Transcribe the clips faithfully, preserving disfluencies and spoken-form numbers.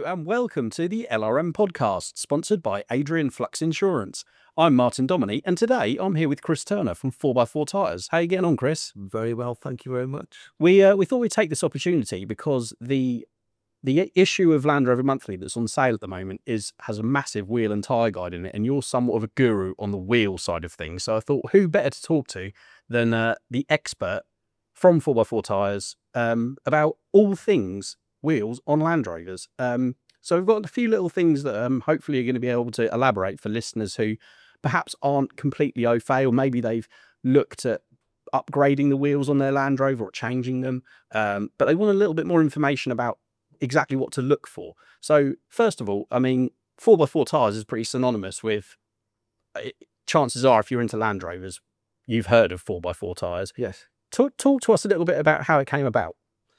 and welcome to the L R M podcast, sponsored by Adrian Flux Insurance. I'm Martin Dominy, and today I'm here with Chris Turner from four by four Tyres. How are you getting on, Chris? Very well, thank you very much. We uh, we thought we'd take this opportunity because the the issue of Land Rover Monthly that's on sale at the moment is has a massive wheel and tyre guide in it, and you're somewhat of a guru on the wheel side of things. So I thought, who better to talk to than uh, the expert from four by four Tyres um, about all things wheels on Land Rovers. Um, so we've got a few little things that um, hopefully are going to be able to elaborate for listeners who perhaps aren't completely au fait, or maybe they've looked at upgrading the wheels on their Land Rover or changing them, um, but they want a little bit more information about exactly what to look for. So first of all, I mean, four by four Tyres is pretty synonymous with, it, chances are if you're into Land Rovers, you've heard of four by four Tyres. Yes. Talk, talk to us a little bit about how it came about.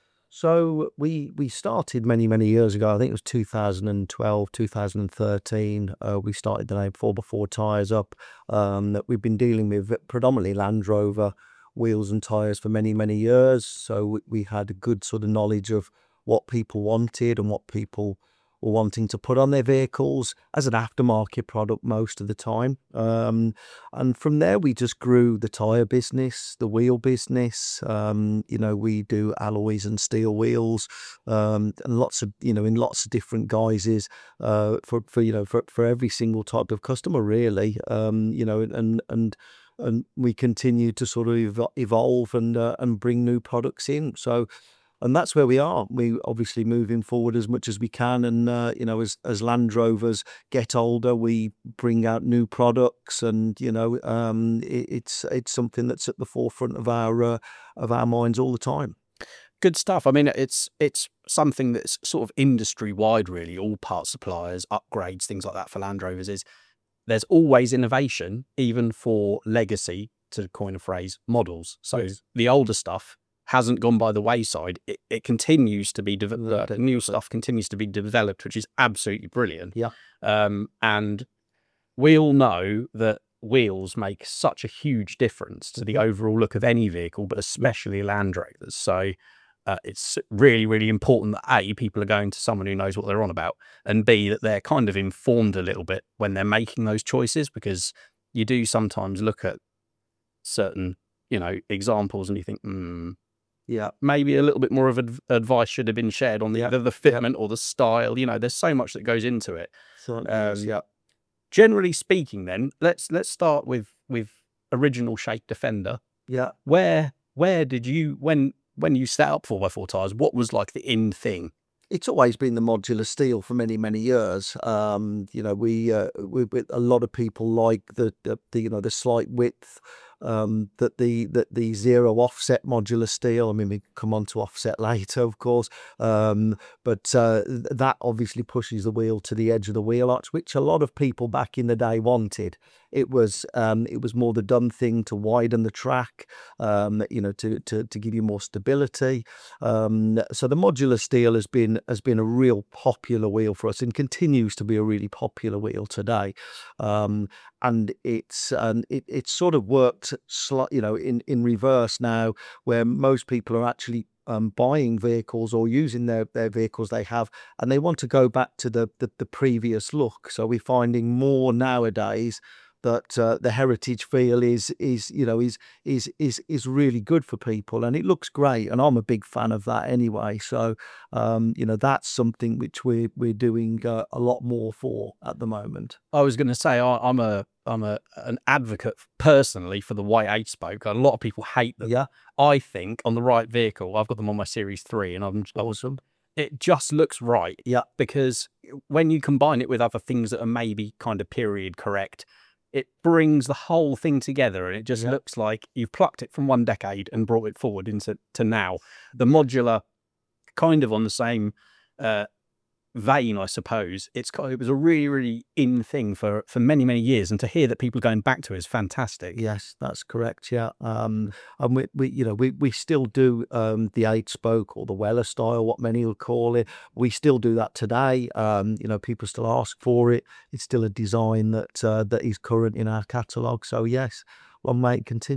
So we we started many, many years ago. I think it was two thousand twelve, two thousand thirteen. Uh, we started the name four by four Tyres up. Um, that we've been dealing with predominantly Land Rover wheels and tyres for many, many years. So we, we had a good sort of knowledge of what people wanted and what people were wanting to put on their vehicles as an aftermarket product most of the time. Um, and from there, we just grew the tyre business, the wheel business. Um, you know, we do alloys and steel wheels, um, and lots of, you know, in lots of different guises, uh, for, for, you know, for, for every single type of customer, really. Um, you know, and, and, and we continue to sort of ev- evolve and, uh, and bring new products in. So, and that's where we are. We obviously moving forward as much as we can, and uh, you know, as as Land Rovers get older, we bring out new products, and you know, um, it, it's it's something that's at the forefront of our uh, of our minds all the time. Good stuff. I mean, it's it's something that's sort of industry wide, really. All part suppliers, upgrades, things like that for Land Rovers is there's always innovation, even for legacy, to coin a phrase, models. So Yes. the older stuff hasn't gone by the wayside. It, it continues to be developed. The new stuff continues to be developed, which is absolutely brilliant. Yeah. Um, and we all know that wheels make such a huge difference to the overall look of any vehicle, but especially Land Rovers. So uh, it's really, really important that A, people are going to someone who knows what they're on about, and B, that they're kind of informed a little bit when they're making those choices, because you do sometimes look at certain, you know, examples and you think, hmm, Yeah, maybe a little bit more of adv- advice should have been shared on the Yeah. either the fitment or the style. You know, there's so much that goes into it. so Um, yeah. Generally speaking, then let's let's start with with original shape Defender. Yeah. Where where did you when when you set up four by four Tyres? What was like the in thing? It's always been the modular steel for many, many years. Um, you know, we, uh, we, we a lot of people like the, the, the you know the slight width, um, that the that the zero offset modular steel. I mean, we come on to offset later, of course, um, but uh, that obviously pushes the wheel to the edge of the wheel arch, which a lot of people back in the day wanted. It was um, it was more the done thing to widen the track, um, you know, to, to to give you more stability. Um, so the modular steel has been has been a real popular wheel for us, and continues to be a really popular wheel today. Um, and it's um, it it's sort of worked, sli- you know, in in reverse now, where most people are actually um, buying vehicles or using their, their vehicles they have, and they want to go back to the, the the previous look. So we're finding more nowadays that uh, the heritage feel is is you know is is is is really good for people, and it looks great, and I'm a big fan of that anyway. So um, you know that's something which we're we're doing uh, a lot more for at the moment. I was going to say I, I'm a I'm a an advocate personally for the white eight spoke. A lot of people hate them. Yeah, I think on the right vehicle, I've got them on my Series Three, and I'm awesome. it just looks right. Yeah, Because when you combine it with other things that are maybe kind of period correct, it brings the whole thing together, and it just Yeah. looks like you've plucked it from one decade and brought it forward into to now. The modular, kind of on the same uh, vein, I suppose. It's kind it was a really, really in thing for for many, many years, and to hear that people are going back to it is fantastic. yes, that's correct. Yeah, um, and we, we, you know, we, we still do um, the eight spoke, or the Weller style, what many would call it. We still do that today. Um, you know, people still ask for it. It's still a design that uh, that is current in our catalogue. So yes, long may it continue.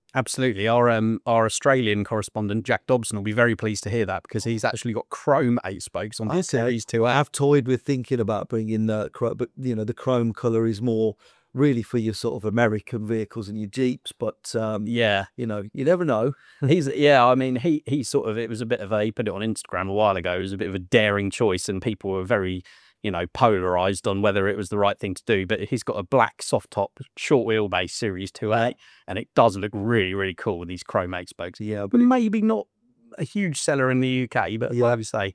Absolutely. Our um our Australian correspondent Jack Dobson will be very pleased to hear that, because he's actually got chrome eight spokes on his Okay. Series two A. I have toyed with thinking about bringing the chrome, but you know the chrome color is more really for your sort of American vehicles and your Jeeps. But um, Yeah, you know, you never know. he's yeah. I mean, he he sort of it was a bit of a he put it on Instagram a while ago. It was a bit of a daring choice, and people were very you know polarized on whether it was the right thing to do. But he's got a black soft top short wheelbase Series two A, and it does look really really cool with these chrome eight spokes. Yeah, But maybe not a huge seller in the U K, but Yeah. like you say,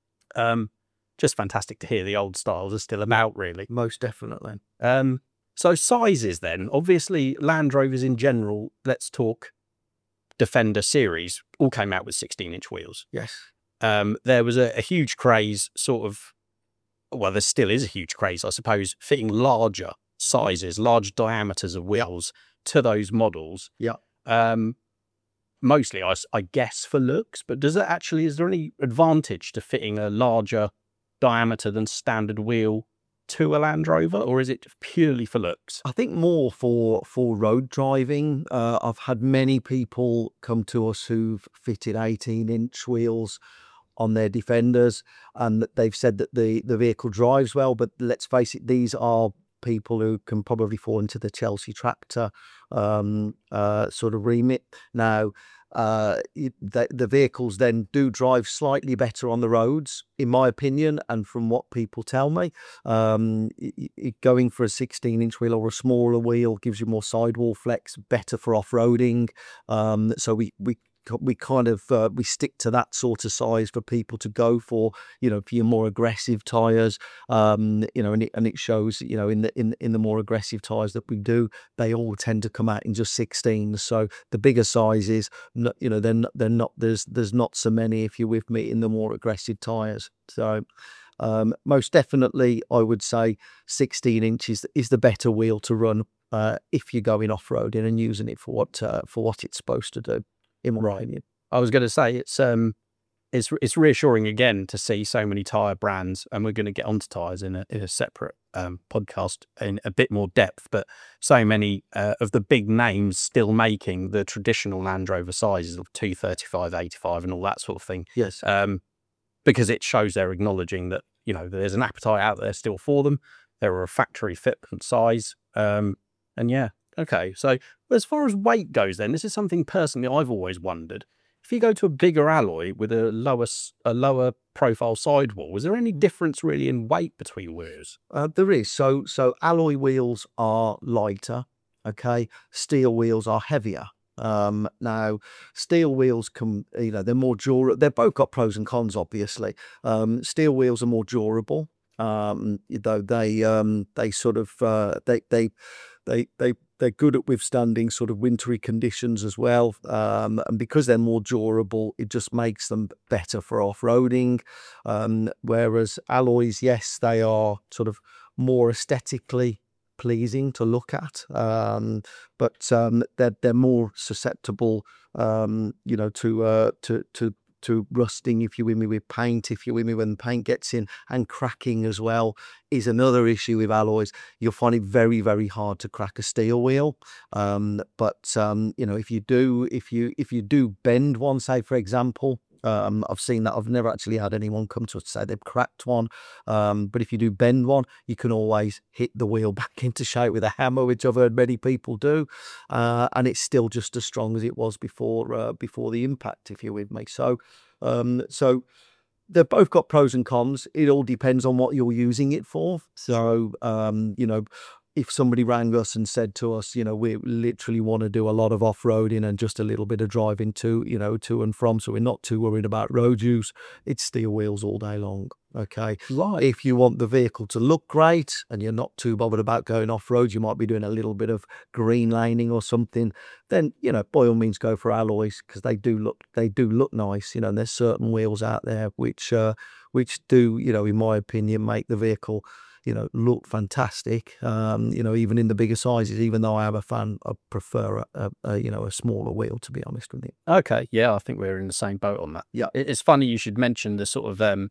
um, just fantastic to hear the old styles are still about, really. most definitely. Um, so sizes then, obviously Land Rovers in general, let's talk Defender series, all came out with sixteen inch wheels. Yes. Um, there was a, a huge craze sort of, well, there still is a huge craze, I suppose, fitting larger sizes, large diameters of wheels to those models. Yeah. Um, mostly, I, s- I guess, for looks, but does it actually, is there any advantage to fitting a larger diameter than standard wheel to a Land Rover, or is it purely for looks? I think more for for road driving. Uh, I've had many people come to us who've fitted eighteen inch wheels on their Defenders, and that they've said that the the vehicle drives well. But let's face it, these are people who can probably fall into the Chelsea tractor um, uh, sort of remit. Now, uh, it, the, the vehicles then do drive slightly better on the roads, in my opinion, and from what people tell me. Um, it, it, going for a sixteen inch wheel or a smaller wheel gives you more sidewall flex, better for off-roading. Um, so we we we kind of uh, we stick to that sort of size for people to go for, you know, for your more aggressive tires. Um, you know, and it, and it shows, you know, in the in in the more aggressive tires that we do, they all tend to come out in just sixteens. So the bigger sizes, no- you know, they're not, they're not there's there's not so many, if you're with me, in the more aggressive tires. So um, most definitely, I would say sixteen inches is the better wheel to run uh, if you're going off roading and using it for what uh, for what it's supposed to do, in my Right. opinion. I was going to say it's um it's it's reassuring again to see so many tire brands, and we're going to get onto tires in a, in a separate um, podcast in a bit more depth. But so many uh, of the big names still making the traditional Land Rover sizes of two thirty-five, eighty-five, and all that sort of thing, Yes. um, because it shows they're acknowledging that you know there's an appetite out there still for them. They're a factory fitment size, um, and yeah, okay. So as far as weight goes, then this is something personally I've always wondered. If you go to a bigger alloy with a lower s- a lower profile sidewall, is there any difference really in weight between wheels? Uh, there is. So so alloy wheels are lighter, okay? Steel wheels are heavier. Um, now, steel wheels can, you know, they're more durable. They've both got pros and cons, obviously. Um, steel wheels are more durable. Um, you know, they um, they sort of uh, they they they they they're good at withstanding sort of wintry conditions as well. Um, and because they're more durable, it just makes them better for off-roading. Um, whereas alloys, yes, they are sort of more aesthetically pleasing to look at, um, but um, they're they're more susceptible, um, you know, to uh, to to to rusting, if you're with me, with paint, if you're with me when the paint gets in, and cracking as well is another issue with alloys. You'll find it very very hard to crack a steel wheel. Um, but um, you know, if you do, if you if you do bend one, say for example. Um, I've seen that. I've never actually had anyone come to us say they've cracked one. Um, but if you do bend one, you can always hit the wheel back into shape with a hammer, which I've heard many people do, uh, and it's still just as strong as it was before uh, before the impact. If you're with me, so um, so they've both got pros and cons. It all depends on what you're using it for. So, um, you know, if somebody rang us and said to us, you know, we literally want to do a lot of off-roading and just a little bit of driving to, you know, to and from, so we're not too worried about road use, it's steel wheels all day long. Okay. Right. If you want the vehicle to look great and you're not too bothered about going off-road, you might be doing a little bit of green laning or something, then, you know, by all means go for alloys, because they do look they do look nice, you know, and there's certain wheels out there which uh, which do, you know, in my opinion, make the vehicle, you know, look fantastic. Um, you know, even in the bigger sizes, even though I am a fan, I prefer a, a, a you know, a smaller wheel, to be honest with you. Okay, yeah, I think we're in the same boat on that. Yeah. It- It's funny you should mention the sort of, um,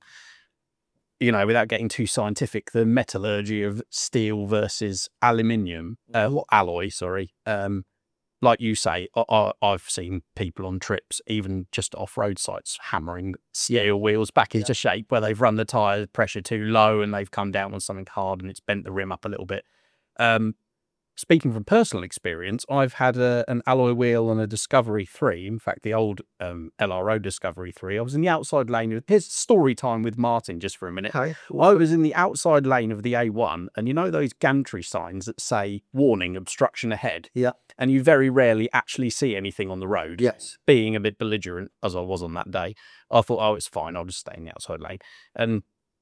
you know, without getting too scientific, the metallurgy of steel versus aluminium, uh, or alloy, sorry. Um, like you say, I, I, I've seen people on trips, even just off-road sites, hammering steel wheels back into Yeah. shape where they've run the tyre pressure too low and they've come down on something hard and it's bent the rim up a little bit. Um, Speaking from personal experience, I've had a, an alloy wheel on a Discovery three. In fact, the old um, L R O Discovery three. I was in the outside lane. Of, here's story time with Martin just for a minute. Okay. I was in the outside lane of the A one, and you know those gantry signs that say warning, obstruction ahead? Yeah. And you very rarely actually see anything on the road. Yes. Being a bit belligerent, as I was on that day, I thought, oh, it's fine. I'll just stay in the outside lane. And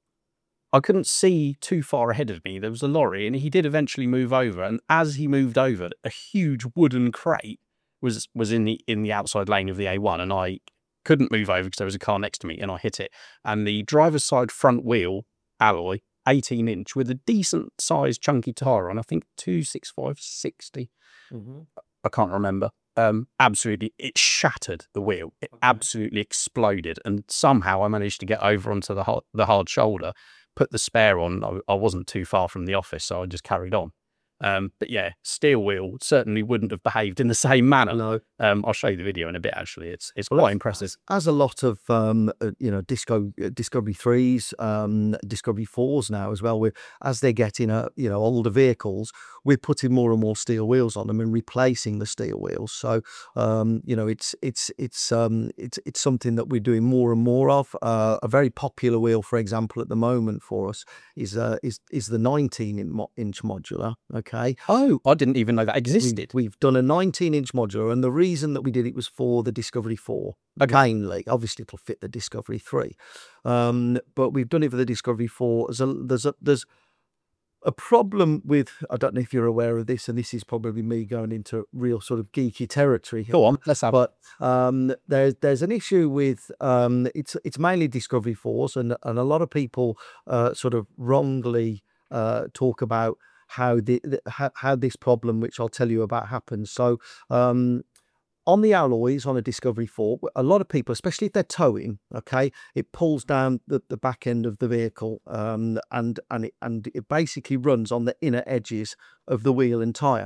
I couldn't see too far ahead of me. There was a lorry, and he did eventually move over. And as he moved over, a huge wooden crate was was in the in the outside lane of the A one, and I couldn't move over because there was a car next to me, and I hit it. And the driver's side front wheel alloy, eighteen inch, with a decent sized chunky tire on, I think two sixty-five sixty. Mm-hmm. I can't remember. Um, absolutely, it shattered the wheel. It Okay. absolutely exploded, and somehow I managed to get over onto the hard, the hard shoulder. Put the spare on. I, I wasn't too far from the office, so I just carried on. Um, but yeah, steel wheel certainly wouldn't have behaved in the same manner. No. Um, I'll show you the video in a bit. Actually, it's it's Well, quite that's- impressive. As a lot of um, uh, you know, disco uh, Discovery threes, um, Discovery fours now as well. We're as they're getting uh, you know older vehicles, we're putting more and more steel wheels on them and replacing the steel wheels. So um, you know, it's it's it's um, it's it's something that we're doing more and more of. Uh, a very popular wheel, for example, at the moment for us is uh, is is the nineteen inch modular. Okay. Oh, I didn't even know that We- existed. We've done a nineteen inch modular, and the reason that we did it was for the Discovery four, Okay. mainly. Obviously, it'll fit the Discovery three, um, but we've done it for the Discovery four. There's a, there's a, there's a problem with, I don't know if you're aware of this, and this is probably me going into real sort of geeky territory. Go on, let's have. But um, there's there's an issue with um, it's it's mainly Discovery fours, and and a lot of people uh, sort of wrongly uh, talk about how the, the how, how this problem, which I'll tell you about, happens. So um, on the alloys on a Discovery four, a lot of people, especially if they're towing, okay, it pulls down the, the back end of the vehicle, um, and and it and it basically runs on the inner edges of the wheel and tire.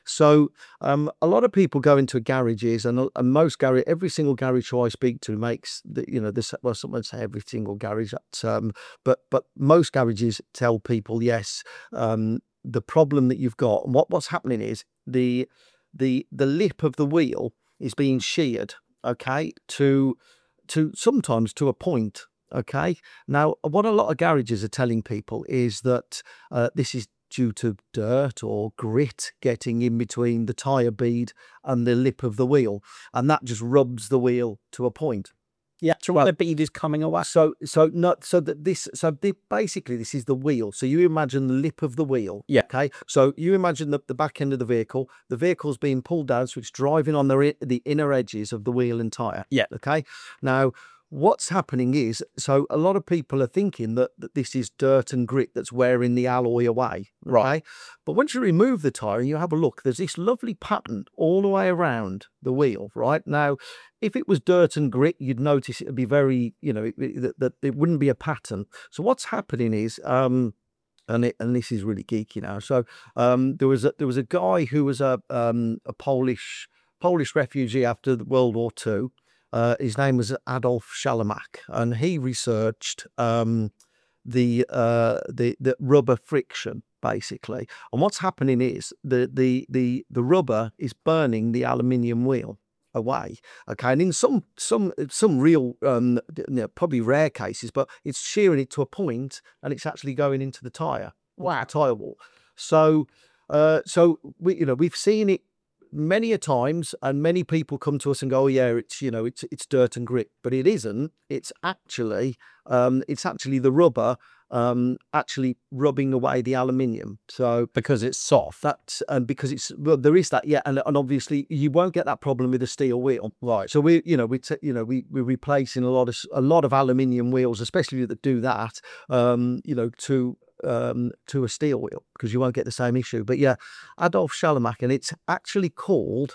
So um, a lot of people go into garages, and, and most garage, every single garage who I speak to makes the, you know, this. Well, someone say every single garage, that's, um, but but most garages tell people yes. Um, the problem that you've got, and what what's happening is the the the lip of the wheel is being sheared, okay, to to sometimes to a point. Okay, now what a lot of garages are telling people is that uh, this is due to dirt or grit getting in between the tire bead and the lip of the wheel, and that just rubs the wheel to a point. Yeah, so well- the bead is coming away. So, so not so that this, so the, basically this is the wheel. So you imagine the lip of the wheel. Yeah. Okay. So you imagine the, the back end of the vehicle. The vehicle's being pulled down, so it's driving on the i- the inner edges of the wheel and tire. Yeah. Okay. Now, what's happening is, so a lot of people are thinking that, that this is dirt and grit that's wearing the alloy away. Right. Okay? But once you remove the tire and you have a look, there's this lovely pattern all the way around the wheel. Right now, if it was dirt and grit, you'd notice it'd be very, you know, it, it, that, that it wouldn't be a pattern. So what's happening is, um, and it, and this is really geeky now. So um, there was a, there was a guy who was a um, a Polish Polish refugee after the World War Two. Uh, his name was Adolf Shalamak, and he researched um, the uh, the the rubber friction basically. And what's happening is the the the the rubber is burning the aluminium wheel away. Okay, and in some some some real um, you know, probably rare cases, but it's shearing it to a point, and it's actually going into the tire. Wow. Tire wall. So uh, so we you know we've seen it many a times, and many people come to us and go, oh yeah, it's you know it's it's dirt and grit, but it isn't. It's actually um it's actually the rubber um actually rubbing away the aluminium. So Because it's soft. that and because it's well there is that, yeah, and, and obviously you won't get that problem with a steel wheel. Right. So we you know we t- you know we we're replacing a lot of s- a lot of aluminium wheels, especially that do that, um you know to um to a steel wheel, because you won't get the same issue. But yeah, Adolf Shalamak, and it's actually called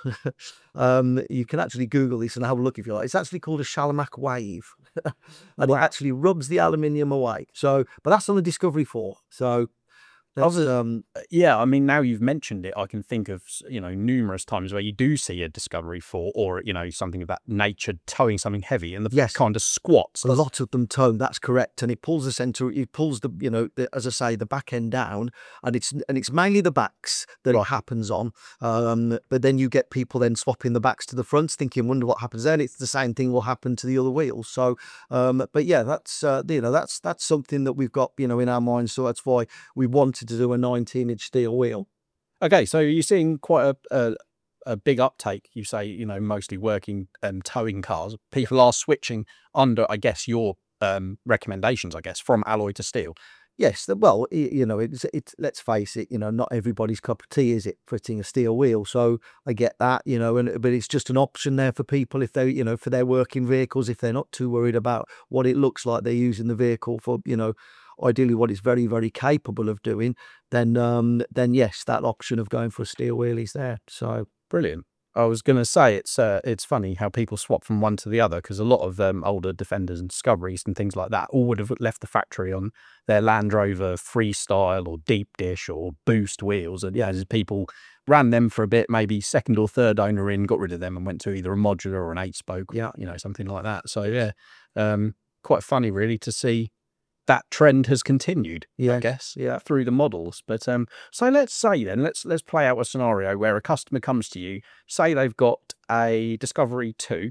um you can actually Google this and have a look if you like. It's actually called a Shalamak wave. And Wow. it actually rubs the aluminium away. So but that's on the Discovery four. So That's, Other, um, uh, yeah, I mean, now you've mentioned it, I can think of s- you know numerous times where you do see a Discovery four or you know something of that nature towing something heavy, and the yes. kind of squats. A lot of them tone. That's correct, and it pulls the center. It pulls the, you know, the, as I say, the back end down, and it's and it's mainly the backs that Right. it happens on. Um, but then you get people then swapping the backs to the fronts, thinking, "Wonder what happens then." It's the same thing will happen to the other wheels. So, um, but yeah, that's uh, you know that's that's something that we've got, you know, in our minds. So that's why we wanted to do a nineteen inch steel wheel. Okay, so you're seeing quite a, a a big uptake. You say you know mostly working um, towing cars. People are switching under, I guess, your um, recommendations. I guess from alloy to steel. Yes, the- well, y- you know, it's it's. Let's face it, you know, not everybody's cup of tea is it, fitting a steel wheel. So I get that, you know, and but it's just an option there for people if they, you know, for their working vehicles, if they're not too worried about what it looks like they're using the vehicle for, you know, ideally what it's very very capable of doing. Then, um, then yes, that option of going for a steel wheel is there. So Brilliant. I was going to say it's uh, it's funny how people swap from one to the other because a lot of um, older Defenders and Discoveries and things like that all would have left the factory on their Land Rover Freestyle or Deep Dish or Boost wheels, and yeah, as people ran them for a bit, maybe second or third owner in, got rid of them and went to either a modular or an eight spoke, yeah, you know, something like that. So yeah, um, quite funny really to see that trend has continued, I yeah, guess, yeah, through the models. But um, so let's say then let's let's play out a scenario where a customer comes to you, say they've got a Discovery two,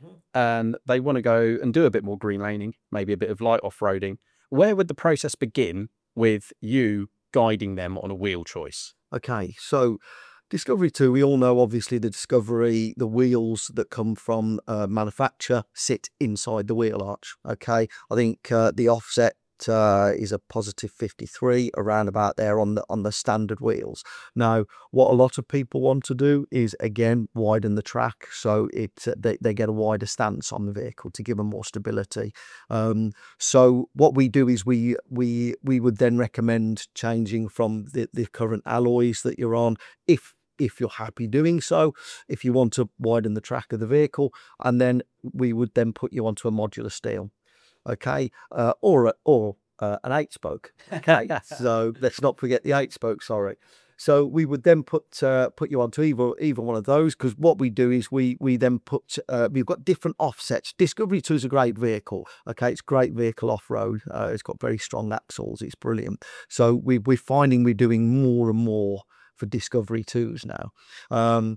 and they want to go and do a bit more green laning, maybe a bit of light off roading. Where would the process begin with you guiding them on a wheel choice? Okay, so Discovery two, we all know obviously the Discovery, the wheels that come from uh, manufacture sit inside the wheel arch. Okay, I think uh, the offset uh, is a positive fifty-three around about there on the on the standard wheels. Now, what a lot of people want to do is again widen the track so it uh, they, they get a wider stance on the vehicle to give them more stability. Um, so what we do is we we we would then recommend changing from the, the current alloys that you're on if if you're happy doing so, if you want to widen the track of the vehicle, and then we would then put you onto a modular steel, okay, uh, or a, or uh, an eight spoke. Okay, so let's not forget the eight spoke. Sorry. So we would then put uh, put you onto either either one of those, because what we do is we we then put uh, we've got different offsets. Discovery two is a great vehicle. Okay, it's a great vehicle off road. Uh, it's got very strong axles. It's brilliant. So we we're finding we're doing more and more for Discovery twos now. Um,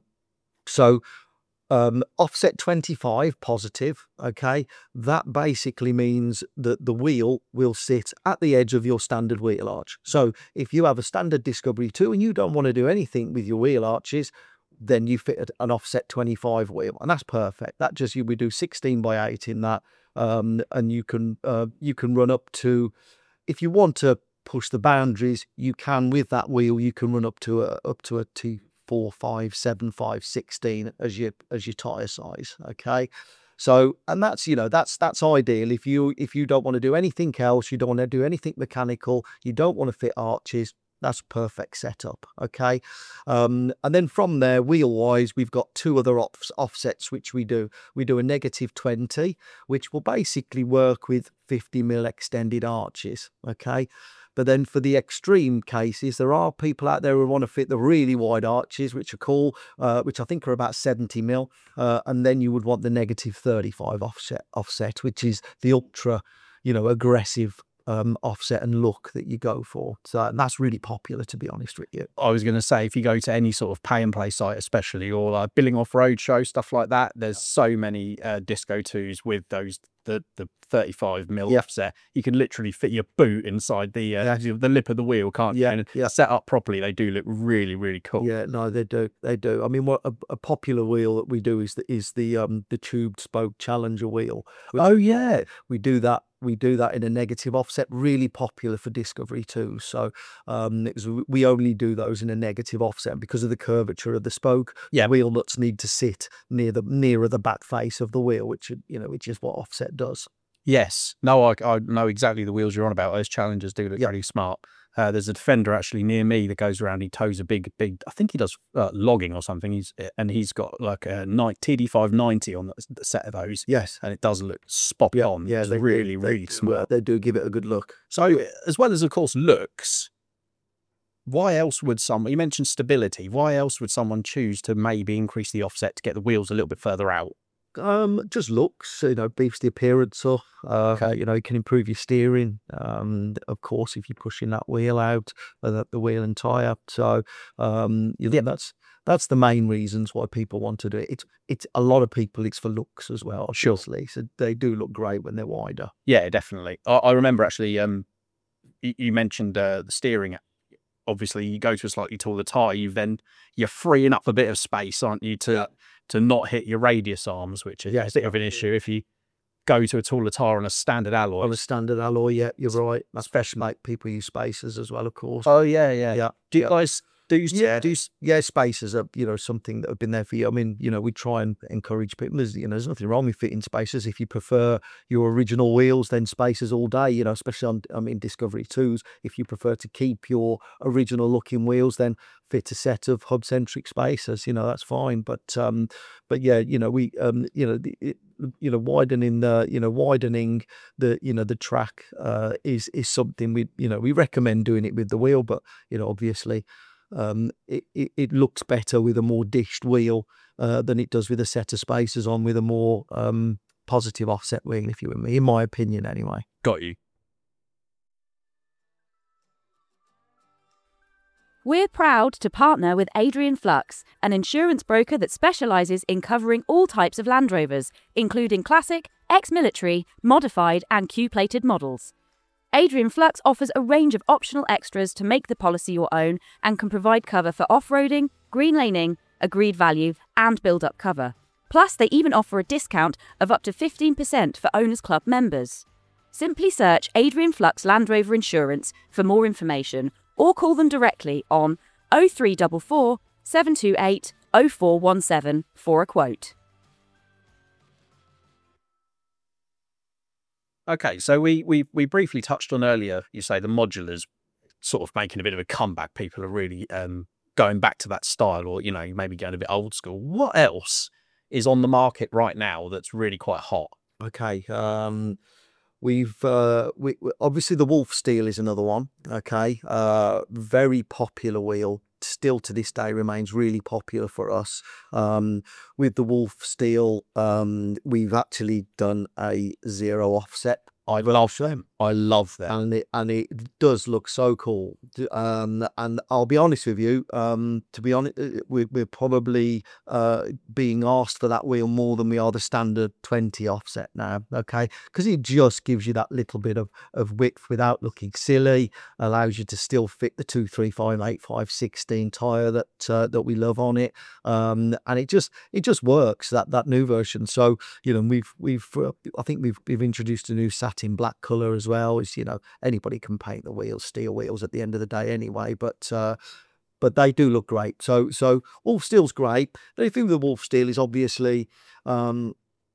so um, offset twenty-five positive, okay, that basically means that the wheel will sit at the edge of your standard wheel arch. So if you have a standard Discovery two and you don't want to do anything with your wheel arches, then you fit an offset twenty-five wheel, and that's perfect. That just, you we do sixteen by eight in that, um, and you can uh, you can run up to, if you want to push the boundaries, you can with that wheel. You can run up to a up to a T four, five, seven, five, sixteen as your as your tire size. Okay, so and that's, you know, that's that's ideal if you if you don't want to do anything else, you don't want to do anything mechanical, you don't want to fit arches. That's perfect setup. Okay, um, and then from there, wheel wise, we've got two other off- offsets which we do. We do a negative twenty, which will basically work with fifty mil extended arches. Okay, but then for the extreme cases, there are people out there who want to fit the really wide arches, which are cool, uh, which I think are about seventy mil. Uh, and then you would want the negative thirty-five offset, offset, which is the ultra, you know, aggressive um, offset and look that you go for. So and that's really popular, to be honest with you. I was going to say, if you go to any sort of pay and play site, especially, or like Billing Off Road show, stuff like that, there's so many uh, Disco twos with those, the, the thirty-five mil Yeah. offset. You can literally fit your boot inside the uh, the lip of the wheel, can't Yeah, you? And yeah. set up properly, they do look really, really cool. Yeah, no, they do, they do. I mean, what a, a popular wheel that we do is the is the um the tubed spoke Challenger wheel. Oh, yeah. We do that. We do that in a negative offset. Really popular for Discovery too. So um, it was, we only do those in a negative offset because of the curvature of the spoke. Yeah. Wheel nuts need to sit near the nearer the back face of the wheel, which, you know, which is what offset does. Yes. No, I, I know exactly the wheels you're on about. Those Challengers do look Yep. really smart. Uh, there's a Defender actually near me that goes around. He tows a big, big. I think he does uh, logging or something. He's and he's got like a T D five ninety on the, the set of those. Yes. And it does look spot Yeah, on. yeah, It's they- really, they really do, uh, smart. They do give it a good look. So, as well as of course looks, why else would someone, you mentioned stability, why else would someone choose to maybe increase the offset to get the wheels a little bit further out? Um, just looks, you know, beefs the appearance up. Uh, Okay. You know, it can improve your steering. Um, of course, if you're pushing that wheel out, uh, the, the wheel and tire. So, um, you know, that's that's the main reasons why people want to do it. It's it's a lot of people. It's for looks as well, Sure. obviously. So they do look great when they're wider. Yeah, definitely. I, I remember actually, um, you, you mentioned uh, the steering. Obviously, you go to a slightly taller tyre, you then you're freeing up a bit of space, aren't you, to Yeah. to not hit your radius arms, which is Yeah, a bit of an issue if you go to a taller tyre on a standard alloy. On a standard alloy, yeah, you're right. Especially like people use spacers as well, of course. Oh yeah, yeah. Yeah. Do you yeah. guys do you, Yeah, do you, yeah, spacers are, you know, something that have been there for you. I mean, you know, we try and encourage people. There's, you know, there's nothing wrong with fitting spacers. If you prefer your original wheels, then spacers all day, you know, especially on, I mean, Discovery twos. If you prefer to keep your original looking wheels, then fit a set of hub-centric spacers, you know, that's fine. But, um, but yeah, you know, we, um, you know, the, it, you know, widening the, you know, widening the, you know, the track, uh, is, is something we, you know, we recommend doing it with the wheel, but, you know, obviously, Um, it, it, it looks better with a more dished wheel uh, than it does with a set of spacers on with a more um, positive offset wheel, if you with me, in my opinion anyway. got you? We're proud to partner with Adrian Flux, an insurance broker that specialises in covering all types of Land Rovers, including classic, ex-military, modified and Q-plated models. Adrian Flux offers a range of optional extras to make the policy your own and can provide cover for off-roading, green laning, agreed value and build-up cover. Plus, they even offer a discount of up to fifteen percent for Owners Club members. Simply search Adrian Flux Land Rover Insurance for more information or call them directly on oh three four four, seven two eight, oh four one seven for a quote. Okay, so we we we briefly touched on earlier. You say the modulars sort of making a bit of a comeback. People are really um, going back to that style, or you know, maybe going a bit old school. What else is on the market right now that's really quite hot? Okay. Um, we've uh, we, we- obviously the Wolf Steel is another one. Okay. Uh, very popular wheel. Still to this day remains really popular for us. Um, with the Wolf Steel, um, we've actually done a zero offset. I love them. I love them. and it and it does look so cool. D- Um, and I'll be honest with you. Um, to be honest, uh, we're, we're probably uh, being asked for that wheel more than we are the standard twenty offset now. Okay, because it just gives you that little bit of, of width without looking silly. Allows you to still fit the two three five eight five sixteen tire that uh, that we love on it. Um, and it just it just works, that that new version. So you know we've we've uh, I think we've we've introduced a new satin black color as well. It's, you know, anybody can paint the wheels, steel wheels at the end of the day anyway, but uh, but they do look great. So so Wolf Steel's great. The only thing with the Wolf Steel is obviously um,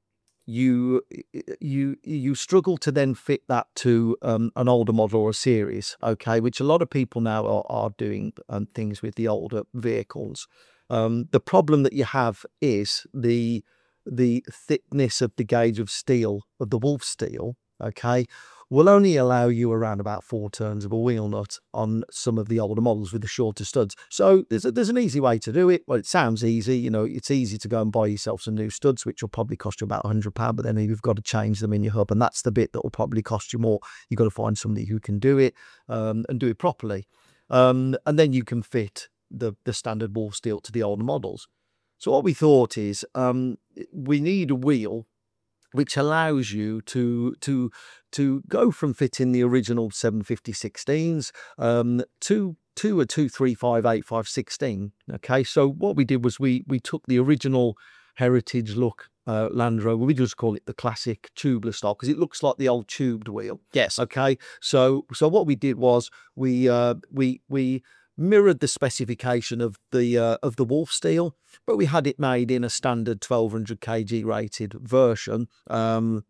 you you you struggle to then fit that to um, an older model or a series, okay, which a lot of people now are, are doing um, things with the older vehicles. Um, the problem that you have is the the thickness of the gauge of steel of the Wolf Steel, okay, will only allow you around about four turns of a wheel nut on some of the older models with the shorter studs. So there's a, there's an easy way to do it. Well, it sounds easy, you know, it's easy to go and buy yourself some new studs, which will probably cost you about one hundred pounds, but then you've got to change them in your hub, and that's the bit that will probably cost you more. You've got to find somebody who can do it um, and do it properly. Um, and then you can fit the, the standard Wolf Steel to the older models. So what we thought is um, we need a wheel which allows you to to to go from fitting the original seven fifty sixteens um, to to a two three five eight five sixteen. Okay, so what we did was we we took the original heritage look uh, Land Rover. We just call it the classic tubeless style because it looks like the old tubed wheel. Yes. Okay, so so what we did was we uh, we we mirrored the specification of the uh, of the Wolf Steel, but we had it made in a standard twelve hundred kilogram rated version. Um,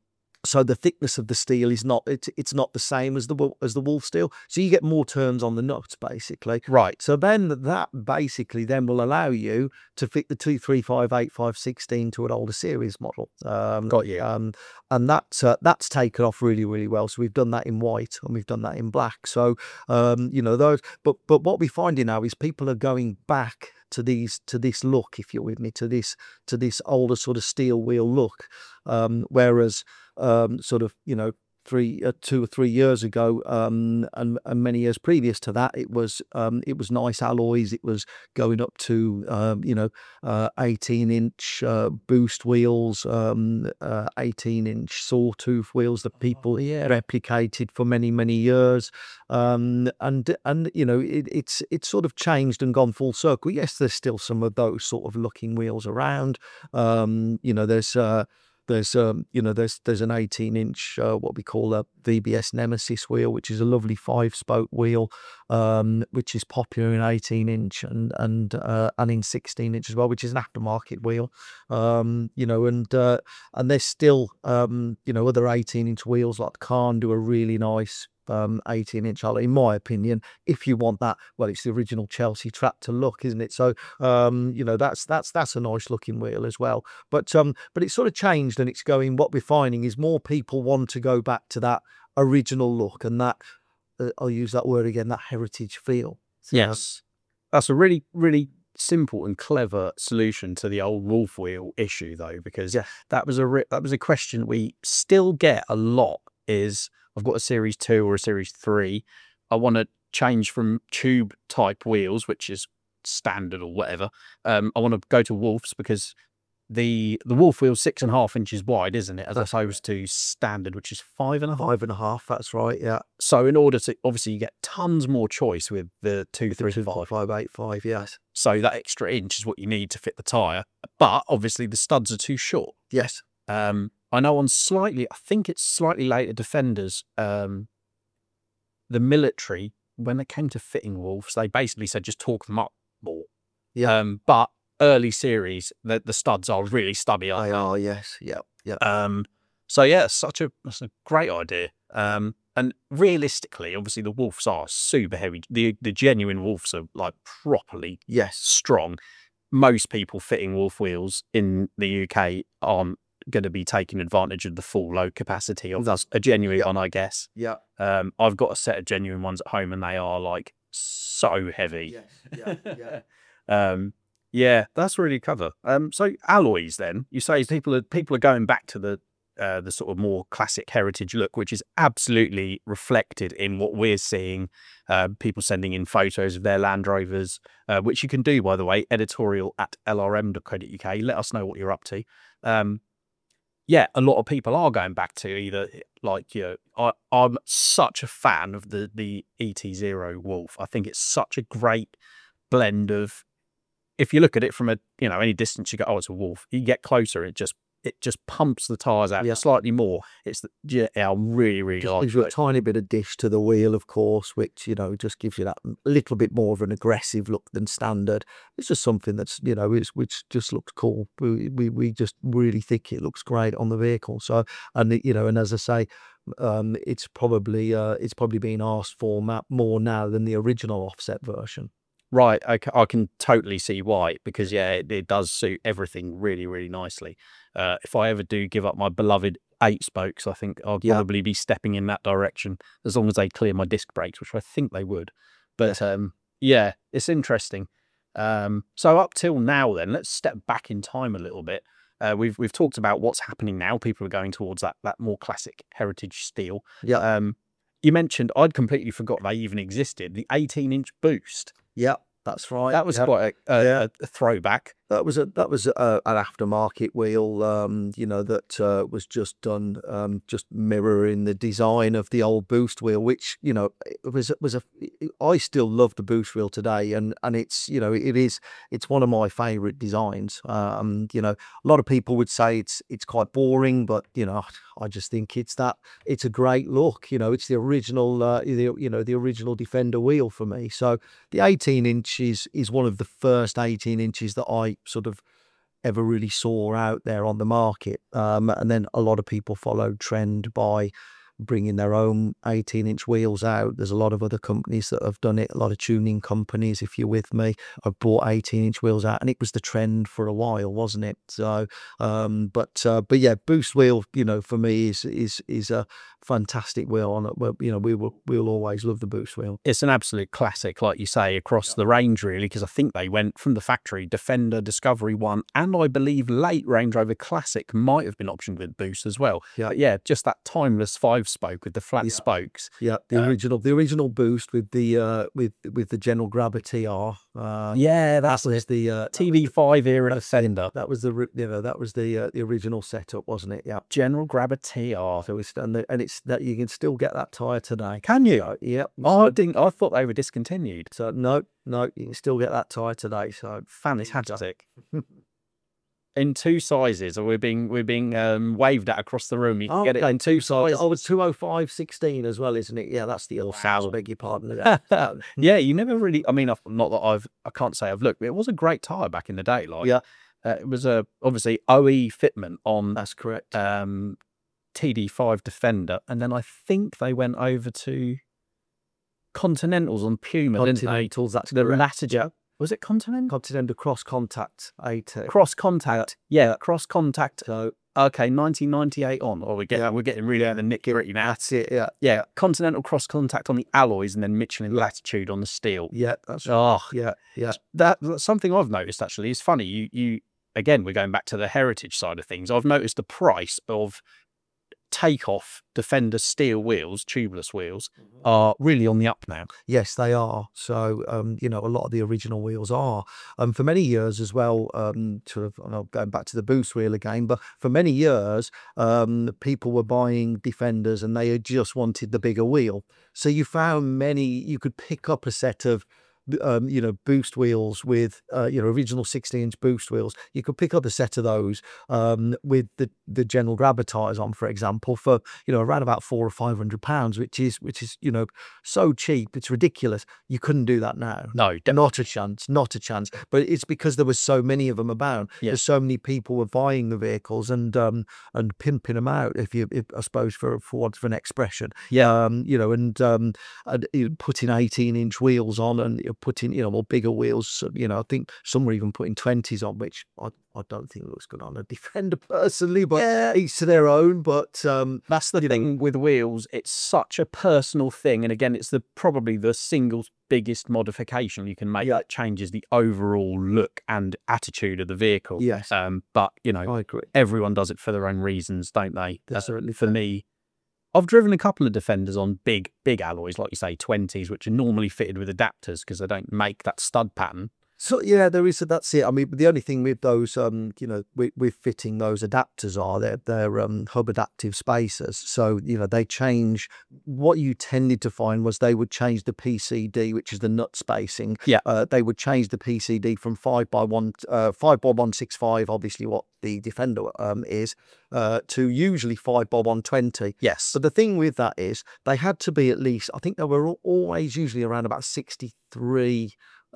So the thickness of the steel is not it's it's not the same as the wo- as the Wolf steel. So you get more turns on the nuts basically. Right. So then that basically then will allow you to fit the two three five eight five sixteen to an older series model. Um, Got you. Um, and that's uh, that's taken off really really well. So we've done that in white and we've done that in black. So um, you know those. But but what we're finding now is people are going back to these to this look, if you're with me, to this to this older sort of steel wheel look. Um, whereas um, sort of you know three uh, two or three years ago um, and, and many years previous to that, it was um, it was nice alloys. It was going up to um, you know uh, eighteen inch uh, boost wheels, um, uh, eighteen inch sawtooth wheels that people yeah. replicated for many many years. Um, and and you know it, it's it's sort of changed and gone full circle. Yes, there's still some of those sort of looking wheels around. Um, you know, there's uh, there's um, you know there's there's an eighteen inch uh, what we call a V B S Nemesis wheel, which is a lovely five spoke wheel, um, which is popular in eighteen inch and and uh, and in sixteen inch as well, which is an aftermarket wheel. Um, you know, and uh, and there's still um, you know other eighteen inch wheels like Khan do a really nice um eighteen inch alloy, in my opinion, if you want that. Well, it's the original Chelsea tractor look, isn't it? So um you know that's that's that's a nice looking wheel as well. But um but it's sort of changed, and it's going, what we're finding is more people want to go back to that original look and that uh, I'll use that word again, that heritage feel. So, Yes. That's a really, really simple and clever solution to the old Wolf wheel issue, though, because Yeah. that was a ri- that was a question we still get a lot. Is I've got a series two or a series three. I want to change from tube type wheels, which is standard or whatever. Um, I want to go to Wolves because the the Wolf wheel's six and a half inches wide, isn't it? As That's opposed to standard, which is five and a half. Five and a half, that's right. Yeah. So in order to, obviously you get tons more choice with the two, three, Two five. five eight five, yes. So that extra inch is what you need to fit the tyre. But obviously the studs are too short. Yes. Um, I know on slightly, I think it's slightly later Defenders, um, the military, when it came to fitting Wolves, they basically said just torque them up more. Yeah. Um, but early series, the, the studs are really stubby, aren't They they? are, yes. Yeah. Yeah. Um, so yeah, such a, that's a great idea. Um, and realistically, obviously the Wolves are super heavy. The the genuine Wolves are like properly Yes. strong. Most people fitting Wolf wheels in the U K aren't going to be taking advantage of the full load capacity of That's- a genuine yeah. one, I guess. Yeah. Um, I've got a set of genuine ones at home, and they are like so heavy. Yes. Yeah. Yeah. Um, yeah, that's really clever. Um, so alloys, then you say people are people are going back to the uh, the sort of more classic heritage look, which is absolutely reflected in what we're seeing. Uh, people sending in photos of their Land Rovers, uh, which you can do, by the way, editorial at l r m dot co dot u k. Let us know what you're up to. Um, yeah, a lot of people are going back to either, like, you know, I, I'm such a fan of the the E T zero Wolf. I think it's such a great blend of, if you look at it from a, you know, any distance, you go, oh, it's a Wolf. You get closer, it just it just pumps the tires out Yeah. slightly more. It's the, yeah, I really really Just like gives you a it. tiny bit of dish to the wheel, of course, which, you know, just gives you that little bit more of an aggressive look than standard. It's just something that's, you know, it's, which just looks cool. We, we we just really think it looks great on the vehicle. So, and it- you know, and as I say, um, it's probably uh, it's probably being asked for ma- more now than the original offset version. Right, I, ca- I can totally see why, because yeah, it, it does suit everything really, really nicely. Uh, if I ever do give up my beloved eight spokes, I think I'll Yeah. probably be stepping in that direction, as long as they clear my disc brakes, which I think they would. But um, yeah, it's interesting. Um, so up till now, then let's step back in time a little bit. Uh, we've we've talked about what's happening now. People are going towards that that more classic heritage steel. Yeah. Um, you mentioned, I'd completely forgot they even existed, the eighteen inch boost. Yeah, that's right. That was Yeah. quite a, a, Yeah. a throwback. That was a that was a, an aftermarket wheel, um, you know, that uh, was just done, um, just mirroring the design of the old boost wheel, which, you know, it was was a. I still love the boost wheel today, and and it's, you know, it is it's one of my favourite designs. Um, you know, a lot of people would say it's it's quite boring, but, you know, I just think it's that it's a great look. You know, it's the original, uh, the, you know, the original Defender wheel for me. So the eighteen inch is is one of the first eighteen inches that I sort of ever really saw out there on the market. Um, and then a lot of people followed trend by bringing their own eighteen inch wheels out. There's a lot of other companies that have done it. A lot of tuning companies, if you're with me, have brought eighteen inch wheels out, and it was the trend for a while, wasn't it? So, um, but uh, but yeah, boost wheel, you know, for me is is is a fantastic wheel on it. Well, you know, we will we'll always love the boost wheel. It's an absolute classic, like you say, across yeah. the range, really, because I think they went from the factory Defender, Discovery One, and I believe late Range Rover Classic might have been optioned with boost as well. Yeah, but yeah, just that timeless five spoke with the flat yeah. spokes. Yeah, the uh, original, the original boost with the uh, with with the General Grabber T R. Uh, yeah, that's that was the uh, T V five era Defender. That was the you know that was the uh, the original setup, wasn't it? Yeah, General Grabber T R. So it's and, the, and it's that you can still get that tyre today. Can you? So, yeah. Oh, I didn't. I thought they were discontinued. So no, no, you can still get that tyre today. So fantastic. In two sizes, or we're being we're being um, waved at across the room. You can oh, get it in two sizes. Oh, it's two oh five sixteen as well, isn't it? Yeah, that's the other size. I beg your pardon. Yeah, you never really. I mean, I've, not that I've. I can't say I've looked. But it was a great tyre back in the day. Like, yeah, uh, it was a obviously O E fitment on. That's correct. Um, T D five Defender, and then I think they went over to Continentals on Puma. Continentals. That's the correct. latter. Yeah. Was it Continental? Continental Cross Contact eight. Cross Contact, yeah, yeah, Cross Contact. So okay, nineteen ninety-eight on. Oh, we get yeah. we're getting really out of the nitty-gritty now. That's it. Yeah, yeah. Continental Cross Contact on the alloys, and then Michelin Latitude on the steel. Yeah, that's oh yeah, yeah. That, that's something I've noticed actually. It's funny. You you again, we're going back to the heritage side of things. I've noticed the price of Takeoff Defender steel wheels, tubeless wheels, mm-hmm. are really on the up now. Yes, they are. So, um, you know, a lot of the original wheels are. Um, for many years as well, um, sort of, I'm going back to the boost wheel again, but for many years, um, people were buying Defenders and they had just wanted the bigger wheel. So you found many, you could pick up a set of Um, you know, boost wheels with, uh, you know, original sixty inch boost wheels. You could pick up a set of those um, with the, the General Grabber tyres on, for example, for, you know, around about four or five hundred pounds, which is, which is, you know, so cheap. It's ridiculous. You couldn't do that now. No, not a chance, not a chance. But it's because there was so many of them about. Yeah. There's so many people were buying the vehicles and um, and pimping them out, if you, if, I suppose, for for want of an expression. Yeah. Um, you know, and, um, and you know, putting eighteen inch wheels on and you know, putting, you know, more bigger wheels. You know, I think some were even putting twenties on, which I, I don't think looks good on a Defender personally, but yeah. each to their own. But um, that's the thing know. with wheels. It's such a personal thing. And again, it's the probably the single biggest modification you can make yeah. that changes the overall look and attitude of the vehicle. Yes. Um, but, you know, I agree. Everyone does it for their own reasons, don't they? That's uh, certainly for me. I've driven a couple of Defenders on big, big alloys, like you say, twenties, which are normally fitted with adapters because they don't make that stud pattern. So yeah, there is. That's it. I mean, the only thing with those, um, you know, with, with fitting those adapters are they're they're um, hub adaptive spacers. So you know they change. What you tended to find was they would change the P C D, which is the nut spacing. Yeah. Uh, they would change the P C D from five by one, uh, five by one six five. Obviously, what the Defender um is, uh, to usually five by one twenty. Yes. But the thing with that is they had to be at least. I think they were always usually around about sixty three.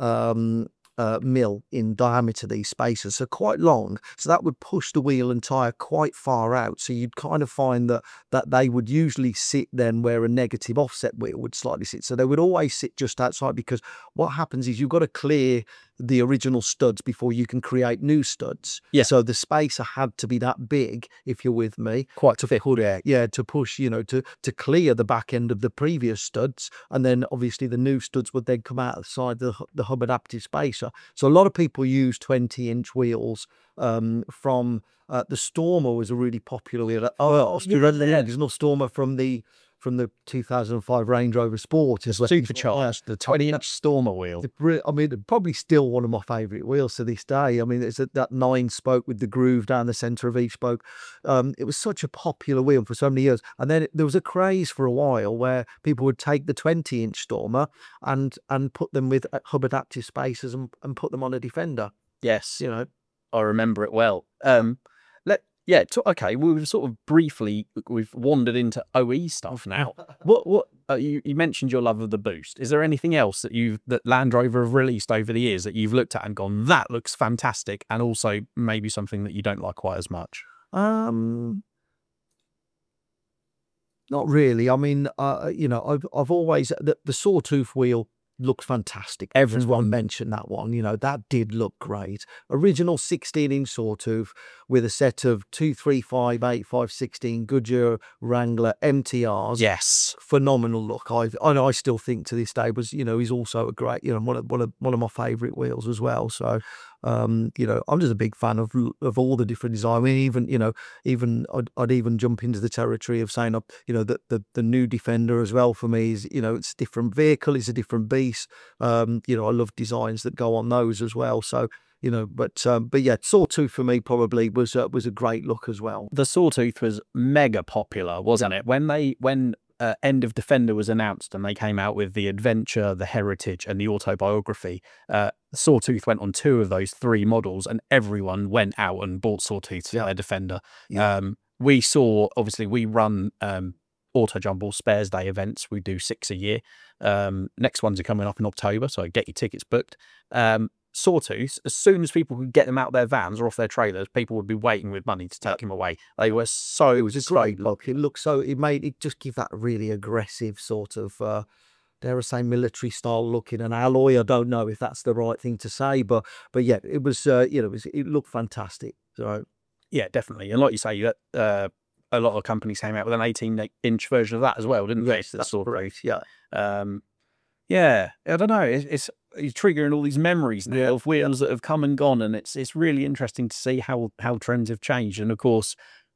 Um, Uh, mil in diameter, these spacers, so quite long. So that would push the wheel and tyre quite far out. So you'd kind of find that that they would usually sit then where a negative offset wheel would slightly sit. So they would always sit just outside, because what happens is you've got to clear the original studs before you can create new studs. Yeah. So the spacer had to be that big, if you're with me, quite to thick, put, yeah. yeah, to push, you know, to to clear the back end of the previous studs, and then obviously the new studs would then come out of the side of the, the hub adaptive spacer. So a lot of people use twenty inch wheels um, from uh, the Stormer was a really popular wheel. Oh, yeah. The original Stormer from the from the two thousand five Range Rover Sport is supercharged, the twenty inch Stormer wheel. I mean, probably still one of my favourite wheels to this day. I mean, it's a, that nine spoke with the groove down the centre of each spoke. Um, it was such a popular wheel for so many years. And then it, there was a craze for a while where people would take the twenty inch Stormer and and put them with hub adaptive spacers and, and put them on a Defender. Yes, you know, I remember it well. Um, let Yeah, to, okay, we've sort of briefly, we've wandered into O E stuff now. What, what, uh, you, you mentioned your love of the Boost. Is there anything else that you've that Land Rover have released over the years that you've looked at and gone, that looks fantastic, and also maybe something that you don't like quite as much? Um, not really. I mean, uh, you know, I've I've always the, the Sawtooth wheel looked fantastic. Everyone mentioned that one. You know, that did look great. Original sixteen inch Sawtooth with a set of two three five, eight five, sixteen Goodyear Wrangler M T Rs. Yes, phenomenal look. I I know I still think to this day was, you know, he's also a great, you know, one of one of one of my favourite wheels as well. So, um, you know, I'm just a big fan of of all the different design. I mean, even you know, even I'd, I'd even jump into the territory of saying, you know, that the the new Defender as well for me is, you know, it's a different vehicle, it's a different beast. Um, you know, I love designs that go on those as well. So. You know, but um, but yeah, Sawtooth for me probably was uh, was a great look as well. The Sawtooth was mega popular, wasn't it? When they when uh, End of Defender was announced and they came out with the Adventure, the Heritage, and the Autobiography, uh, Sawtooth went on two of those three models, and everyone went out and bought Sawtooth for Yeah. their Defender. Yeah. Um, we saw, obviously, we run um, Auto Jumble Spares Day events. We do six a year. Um, next ones are coming up in October, so get your tickets booked. Um, Sawtooths, as soon as people could get them out of their vans or off their trailers, people would be waiting with money to take them away. They were so It was a so great look. It looked so. It made it just give that really aggressive sort of, uh, dare I say, military style look in an alloy. I don't know if that's the right thing to say, but but yeah, it was. Uh, you know, it, was, it looked fantastic. So yeah, definitely. And like you say, that uh, a lot of companies came out with an eighteen inch version of that as well, didn't they? yes, The that's sort of- great. Yeah. Um, yeah, I don't know. It's, it's you're triggering all these memories now Yeah. of wheels that have come and gone, and it's it's really interesting to see how how trends have changed. And of course,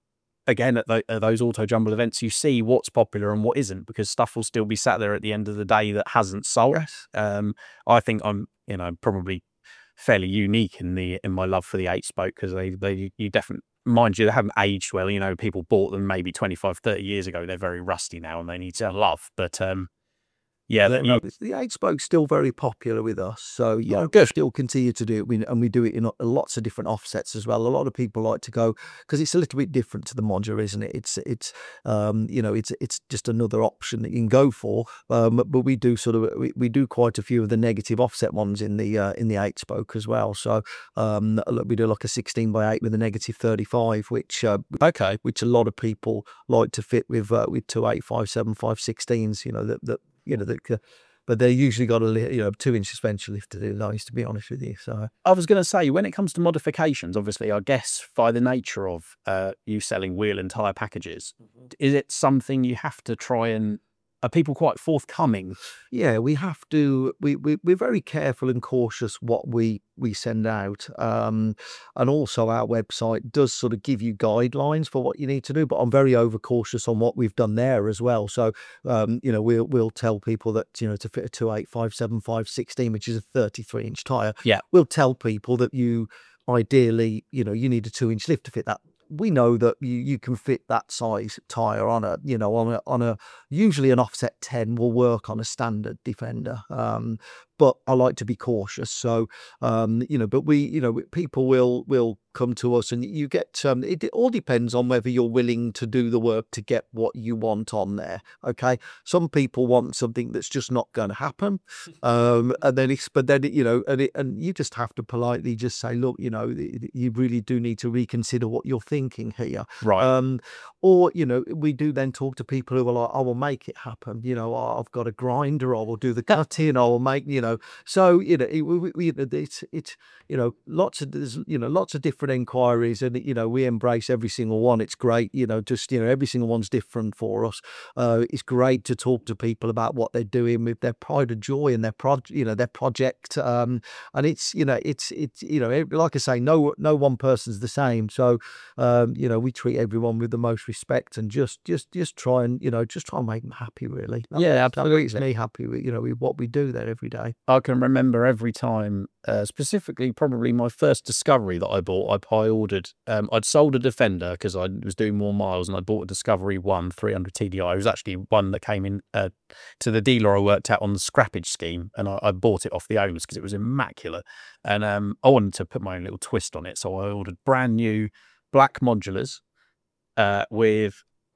again at, the, at those Auto Jumble events, you see what's popular and what isn't, because stuff will still be sat there at the end of the day that hasn't sold. Yes. Um, I think I'm you know probably fairly unique in the in my love for the eight spoke, because they they you definitely. Mind you, they haven't aged well. You know, people bought them maybe twenty-five, thirty years ago. They're very rusty now and they need to love. But um, yeah, Yeah, that no, you, the eight spoke's still very popular with us. So yeah, Oh, good. still continue to do it. We, and we do it in lots of different offsets as well. A lot of people like to go because it's a little bit different to the modular, isn't it? It's it's um, you know, it's it's just another option that you can go for. Um, but we do sort of we, we do quite a few of the negative offset ones in the uh, in the eight spoke as well. So um, look, we do like a sixteen by eight with a negative thirty-five, which uh, okay. which a lot of people like to fit with uh, with two eight five seven five sixteens. You know that that. You know, the, but they usually got a li- you know two inch suspension lift to do those. To be honest with you, so I was going to say, when it comes to modifications, obviously, I guess by the nature of uh, you selling wheel and tyre packages, is it something you have to try and are people quite forthcoming? yeah, we have to. We, we we're very careful and cautious what we we send out, um, and also our website does sort of give you guidelines for what you need to do. But I'm very overcautious on what we've done there as well. So um, you know, we'll we'll tell people that you know to fit a two eight five seven five sixteen, which is a thirty-three inch tyre. Yeah. We'll tell people that you ideally, you know, you need a two inch lift to fit that. We know that you, you can fit that size tyre on a, you know, on a, on a, usually an offset ten will work on a standard Defender. Um, but I like to be cautious. So, um, you know, but we, you know, people will, will come to us and you get, um, it, it all depends on whether you're willing to do the work to get what you want on there. Okay. Some people want something that's just not going to happen. Um, and then it's, but then, you know, and it, and you just have to politely just say, look, you know, you really do need to reconsider what you're thinking here. Right. Um, or, you know, we do then talk to people who are like, I will make it happen. You know, oh, I've got a grinder, I will do the cutting, I will make, you know, so, you know, it, we, we, it's, it's, you know, lots of, there's, you know, lots of different inquiries and, you know, we embrace every single one. It's great, you know, just, you know, every single one's different for us. Uh, it's great to talk to people about what they're doing with their pride and joy and their pro, you know, their project. Um, and it's, you know, it's, it's, you know, like I say, no, no one person's the same. So, um, you know, we treat everyone with the most respect and just, just, just try and, you know, just try and make them happy, really. That, Yeah, that makes absolutely. me happy with, you know, with what we do there every day. I can remember every time, uh, specifically probably my first Discovery that I bought, I, I ordered, um, I'd sold a Defender because I was doing more miles and I bought a Discovery one three hundred T D I. It was actually one that came in uh, to the dealer I worked at on the scrappage scheme, and I, I bought it off the owners because it was immaculate. And um, I wanted to put my own little twist on it, so I ordered brand new black modulars uh, with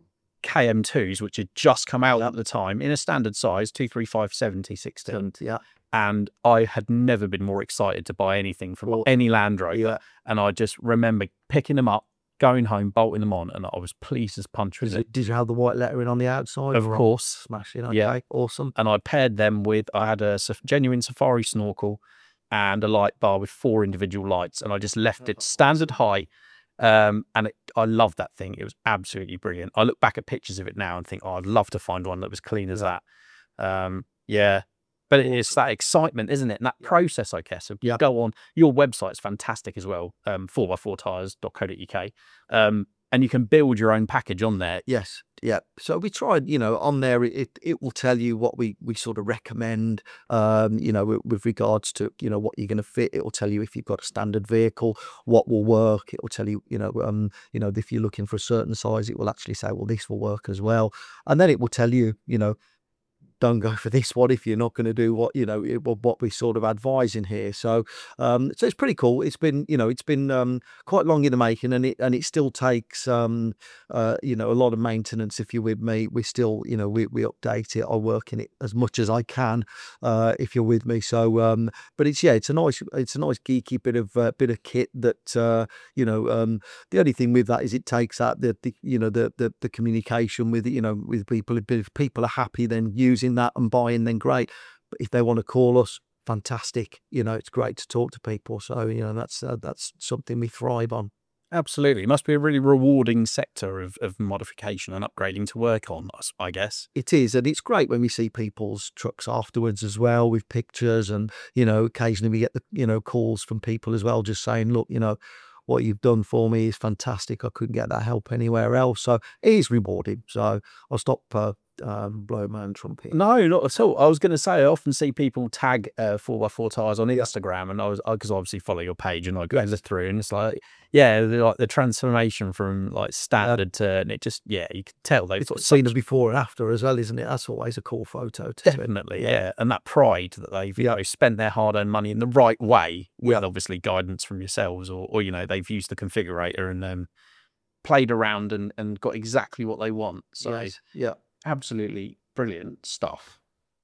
K M twos, which had just come out at the time in a standard size, two thirty-five seventy sixteen. Yeah. And I had never been more excited to buy anything from Cool. any Land Rover. Yeah. And I just remember picking them up, going home, bolting them on, and I was pleased as punch with Did you, it. did you have the white lettering on the outside? Of course. Smashing. Okay. Yeah. Awesome. And I paired them with, I had a saf- genuine safari snorkel and a light bar with four individual lights, and I just left it standard height. Um, and it, I loved that thing. It was absolutely brilliant. I look back at pictures of it now and think, oh, I'd love to find one that was clean as that. Um, yeah. But it's that excitement, isn't it? And that process, I guess. So Yeah. Go on. Your website's fantastic as well, um, four by four tyres dot co dot U K. Um, and you can build your own package on there. Yes, yeah. So we tried, you know, on there, it it will tell you what we we sort of recommend, um, you know, with, with regards to, you know, what you're going to fit. It will tell you if you've got a standard vehicle, what will work. It will tell you, you know, um, you know, if you're looking for a certain size, it will actually say, well, this will work as well. And then it will tell you, you know, don't go for this one if you're not going to do what, you know, it, what we sort of advise in here. So, um, so it's pretty cool. It's been, you know, it's been um, quite long in the making, and it and it still takes, um, uh, you know, a lot of maintenance. If you're with me, we still, you know, we, we update it. I work in it as much as I can, uh, if you're with me. So, um, but it's yeah, it's a nice, it's a nice geeky bit of uh, bit of kit that, uh, you know, um, the only thing with that is it takes out the, the you know, the, the the communication with, you know, with people. If people are happy, then using that and buying, then great. But if they want to call us, fantastic. You know, it's great to talk to people. So, you know, that's uh, that's something we thrive on. Absolutely. It must be a really rewarding sector of, of modification and upgrading to work on, I s- I guess. It is, and it's great when we see people's trucks afterwards as well with pictures, and you know, occasionally we get the you know calls from people as well, just saying, look, you know, what you've done for me is fantastic. I couldn't get that help anywhere else. So it is rewarding. So I'll stop uh, um, blowing my own trumpet. No, not at all. I was going to say, I often see people tag uh, four by four tyres on Instagram, and I was, because I obviously follow your page, and I go through, and it's like, yeah, the, like the transformation from like standard to, and it just, yeah, you can tell they've It's got seen such- a before and after as well, isn't it? That's always a cool photo to see. definitely, yeah. And that pride that they've you Yeah. know, spent their hard earned money in the right way, with Yeah. obviously guidance from yourselves, or, or, you know, they've used the configurator and um, played around and, and got exactly what they want. So, Yes. Yeah. absolutely brilliant stuff.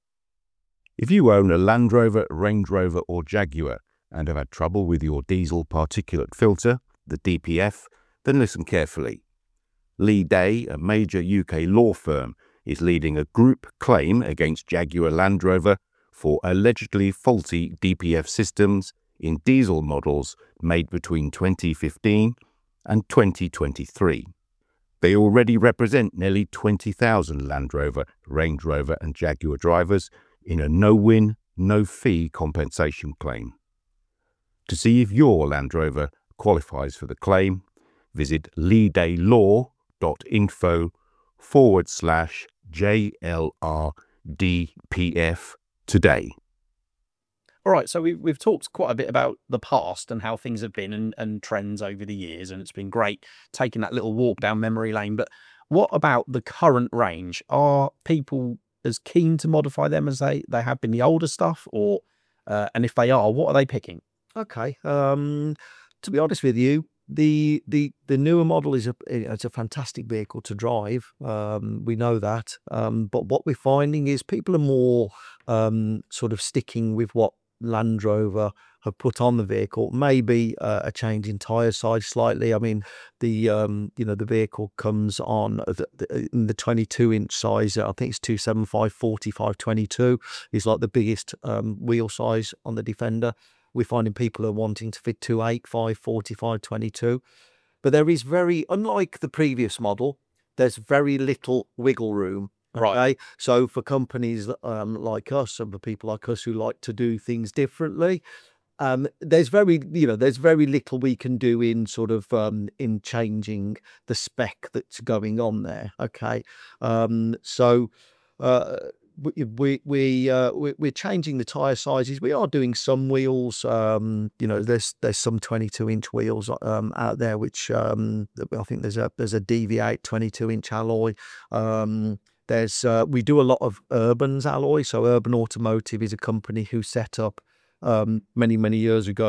If you own a Land Rover, Range Rover or Jaguar and have had trouble with your diesel particulate filter, the D P F, then listen carefully. Lee Day, a major U K law firm, is leading a group claim against Jaguar Land Rover for allegedly faulty D P F systems in diesel models made between twenty fifteen and twenty twenty-three. They already represent nearly twenty thousand Land Rover, Range Rover and Jaguar drivers in a no-win, no-fee compensation claim. To see if your Land Rover qualifies for the claim, visit leedaylaw.info forward slash JLRDPF today. All right, so we've, we've talked quite a bit about the past and how things have been, and, and trends over the years, and it's been great taking that little walk down memory lane. But what about the current range? Are people as keen to modify them as they, they have been the older stuff, or uh, and if they are, what are they picking? Okay. Um, to be honest with you, the the the newer model is a it's a fantastic vehicle to drive. Um, we know that. Um, but what we're finding is people are more um, sort of sticking with what Land Rover have put on the vehicle. Maybe uh, a change in tyre size slightly. I mean, the um, you know the vehicle comes on the, the, in the twenty-two inch size. I think it's two seventy-five forty-five twenty-two is like the biggest um, wheel size on the Defender. We're finding people are wanting to fit two eighty-five forty-five twenty-two, but there is very, unlike the previous model, there's very little wiggle room. Right. Okay, so for companies um, like us and for people like us who like to do things differently, um, there's very, you know, there's very little we can do in sort of um, in changing the spec that's going on there. Okay, um, so uh, we we we uh, we- we're changing the tire sizes. We are doing some wheels. Um, you know, there's there's some twenty-two inch wheels um, out there, which um, I think there's a there's a D V eight twenty-two inch alloy. Um, There's uh, we do a lot of Urban's alloy. So Urban Automotive is a company who set up um, many many years ago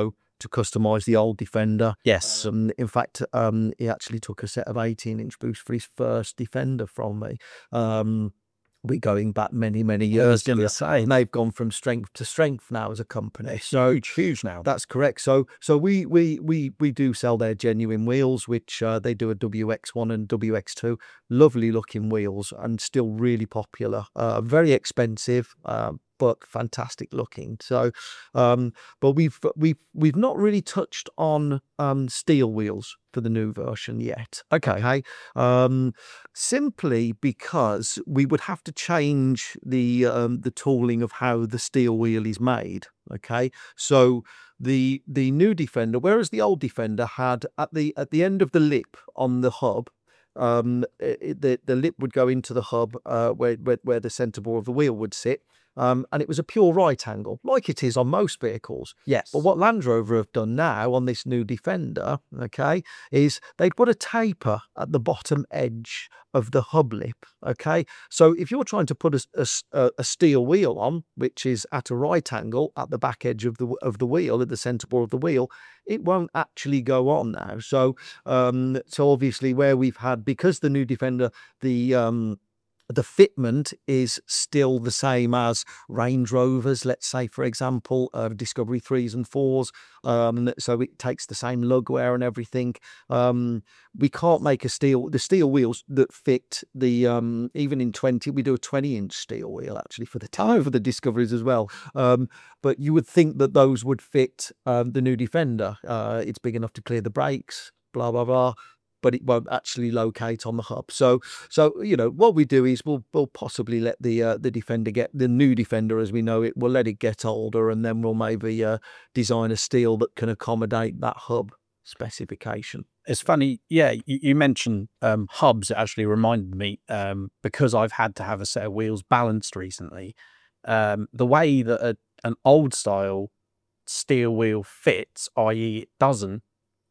to customise the old Defender. Yes. Um, in fact, um, he actually took a set of eighteen inch boost for his first Defender from me. Um, we're going back many, many years. I was going to here, say. and they've gone from strength to strength now as a company. So Huge, huge now. that's correct. So so we we we we do sell their genuine wheels, which uh, they do a W X one and W X two. Lovely looking wheels and still really popular. Uh, very expensive, uh, but fantastic looking. So, um, but we've we've we've not really touched on um, steel wheels for the new version yet. Okay. Okay. Um, simply because we would have to change the um, the tooling of how the steel wheel is made. Okay. So the the new Defender, whereas the old Defender had at the at the end of the lip on the hub, um, it, the the lip would go into the hub uh, where, where where the centre bore of the wheel would sit. Um, and it was a pure right angle, like it is on most vehicles. Yes. But what Land Rover have done now on this new Defender, okay, is they put a taper at the bottom edge of the hub lip, okay? So if you're trying to put a, a, a steel wheel on, which is at a right angle at the back edge of the of the wheel, at the centre bore of the wheel, it won't actually go on now. So, um, so obviously where we've had, because the new Defender, the um, the fitment is still the same as Range Rovers, let's say, for example, uh, Discovery threes and fours. Um, so it takes the same lug wear and everything. Um, we can't make a steel, the steel wheels that fit the, um, even in twenty, we do a twenty inch steel wheel actually for the time for the Discoveries as well. Um, but you would think that those would fit um, the new Defender. Uh, it's big enough to clear the brakes, blah, blah, blah. But it won't actually locate on the hub. So, so you know, what we do is we'll we'll possibly let the uh, the Defender get the new Defender as we know it. We'll let it get older, and then we'll maybe uh, design a steel that can accommodate that hub specification. It's funny, yeah. You, you mentioned um, hubs. It actually reminded me um, because I've had to have a set of wheels balanced recently. Um, the way that a, an old style steel wheel fits, that is, it doesn't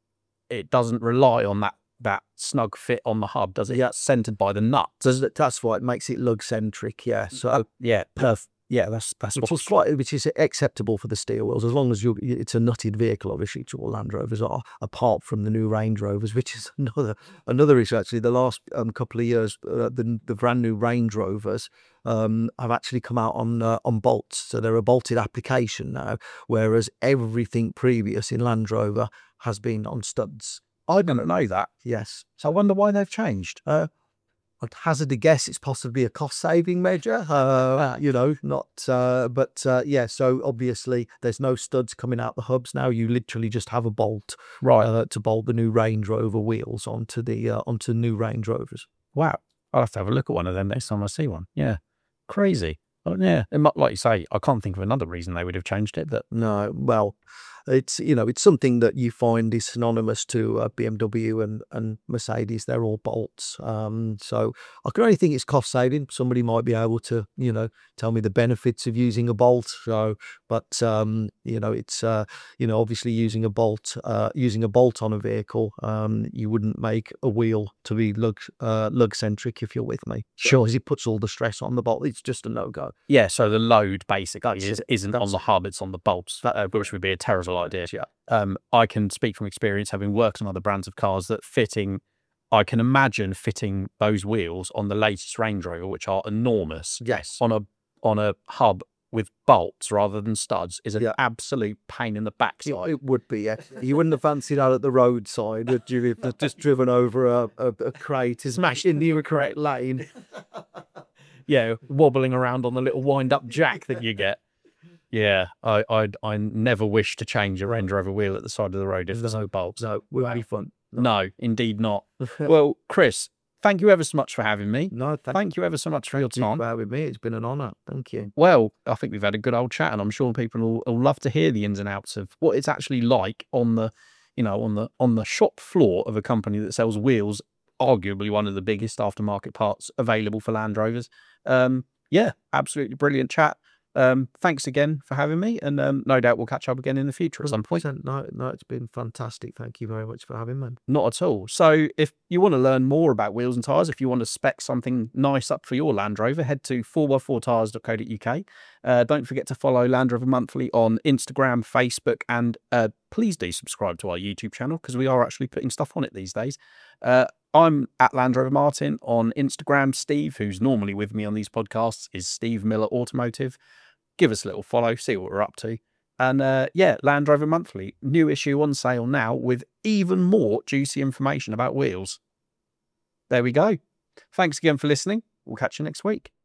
it doesn't rely on that. that snug fit on the hub, does it? Yeah, it's centered by the nuts. So that's why it makes it lug centric. Yeah. So yeah, perf. Yeah, that's that's which what's is quite, which is acceptable for the steel wheels as long as you. It's a nutted vehicle, obviously. To all Land Rovers are, apart from the new Range Rovers, which is another another issue. Actually, the last um, couple of years, uh, the the brand new Range Rovers um, have actually come out on uh, on bolts, so they're a bolted application now, whereas everything previous in Land Rover has been on studs. I didn't know that. Yes. So I wonder why they've changed. Uh, I'd hazard a guess it's possibly a cost-saving measure, uh, you know, not, uh, but uh, yeah, so obviously there's no studs coming out the hubs now. You literally just have a bolt Right. uh, to bolt the new Range Rover wheels onto the uh, onto new Range Rovers. Wow. I'll have to have a look at one of them next time I see one. Yeah. Crazy. Oh, yeah. It might, like you say, I can't think of another reason they would have changed it, but No, well, it's, you know, it's something that you find is synonymous to uh, B M W and, and Mercedes. They're all bolts. Um, so I can only think it's cost saving. Somebody might be able to, you know, tell me the benefits of using a bolt. So, but, um, you know, it's, uh, you know, obviously using a bolt, uh, using a bolt on a vehicle, um, you wouldn't make a wheel to be lug, uh, lug centric if you're with me. Sure. Because it puts all the stress on the bolt. It's just a no-go. yeah, so the load basically That's is, it. isn't That's on the hub, it's on the bolts, uh, which would be a terrible idea. Yeah. Um, I can speak from experience, having worked on other brands of cars, that fitting, I can imagine fitting those wheels on the latest Range Rover, which are enormous, Yes. on a on a hub with bolts rather than studs, is an Yeah. absolute pain in the It, backside. it would be, yeah. You wouldn't have fancied that at the roadside, would you? If they've just driven over a, a, a crate, smashed into a correct lane. Yeah, wobbling around on the little wind-up jack that you get. Yeah, I I I never wish to change a Range Rover wheel at the side of the road if there's no bolts. No, would be fun. No, indeed not. Well, Chris, thank you ever so much for having me. No, thank, Thank you ever so much for your thank you time. for having me. It's been an honour. Thank you. Well, I think we've had a good old chat, and I'm sure people will, will love to hear the ins and outs of what it's actually like on the, you know, on the on the shop floor of a company that sells wheels, arguably one of the biggest aftermarket parts available for Land Rovers. Um, yeah, absolutely brilliant chat. Um, thanks again for having me, and um, no doubt we'll catch up again in the future at some point. No, no, it's been fantastic. Thank you very much for having me. Not at all. So if you want to learn more about wheels and tyres, if you want to spec something nice up for your Land Rover, head to four by four tyres dot co dot U K. Uh, don't forget to follow Land Rover Monthly on Instagram, Facebook, and uh, please do subscribe to our YouTube channel because we are actually putting stuff on it these days. Uh, I'm at Land Rover Martin on Instagram. Steve, who's normally with me on these podcasts, is Steve Miller Automotive. Give us a little follow, see what we're up to. And uh, yeah, Land Rover Monthly, new issue on sale now with even more juicy information about wheels. There we go. Thanks again for listening. We'll catch you next week.